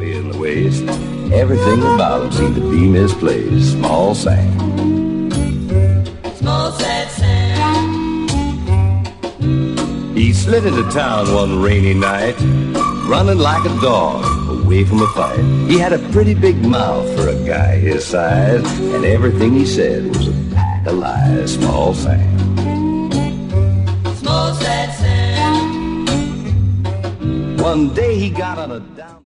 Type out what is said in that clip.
belly in the waist. Everything about him seemed to be misplaced. Small Sam. Small sad Sam. He slid into town one rainy night, running like a dog away from a fight. He had a pretty big mouth for a guy his size, and everything he said was a pack of lies. Small Sam. Small sad Sam. One day he got on a